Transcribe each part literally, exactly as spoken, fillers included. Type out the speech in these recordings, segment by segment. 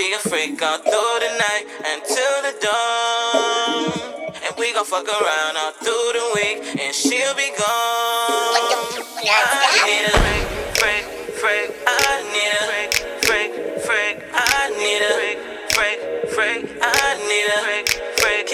be a freak all through the night until the dawn. And we gon' fuck around all through the week, and she'll be gone. I need a freak, freak, freak. I need a freak, freak, freak. I need a freak, freak, freak. I need a freak, freak.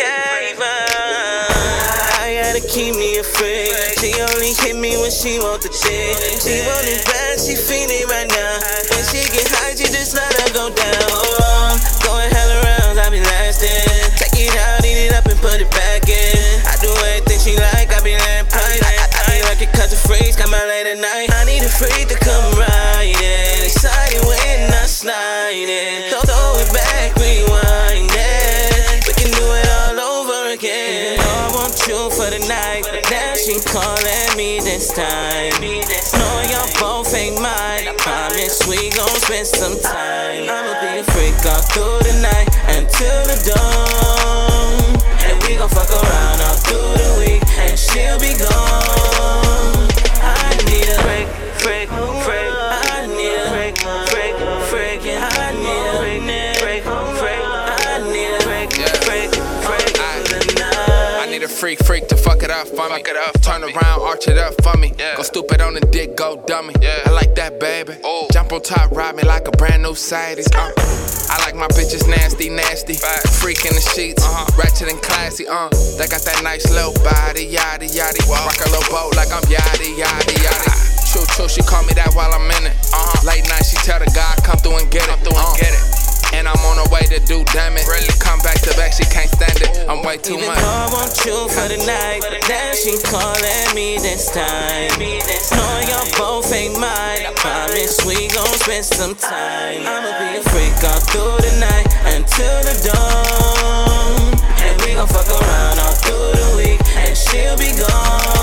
I gotta keep me a freak. She only hit me when she want the dick. She want it bad, she feeling right now. When she get high, she just let her go down. Oh, going hell around, I be lasting. Take it out, eat it up and put it back in. I do everything she like, I be laying pipe. I be like it cause the freaks come out late at night. I need a freak to come right in. Excited when I slide in. Throw, throw it back, rewind it. We can do it all over again. I want you for the night. Now she calling me this time. Know y'all both ain't mine. I promise we gon' spend some time. I'ma be a freak all through the night until the dawn. And we gon' fuck around all through the week, and she'll be gone. I need a freak, freak, freak. I need a freak, freak, freak. Yeah, I need a freak, freak, freak. I need a freak, freak, freak. I need a freak, freak to fuck it up for me. It up, Turn around, arch it up for me. Yeah. Go stupid on the dick, go dummy. Yeah. I like that, baby. Ooh. Jump on top, ride me like a brand new Mercedes. Uh. I like my bitches nasty, nasty. Fact. Freak in the sheets, uh-huh. Ratchet and classy. Uh. They got that nice little body, yaddy, yaddy. Whoa. Rock a little boat like I'm yaddy, yaddy, yaddy. True, true, she call me that while I'm in it. Uh-huh. Late night, she tell the guy, come through and get it. Come through uh. and get it. And I'm on the way to do damage. Really come back to back, she can't stand it. I'm way too Even much. Even though I want you for the night, now she calling me this time. Know y'all both ain't mine. I promise we gon' spend some time. I'ma be a freak all through the night until the dawn. And we gon' fuck around all through the week, and she'll be gone.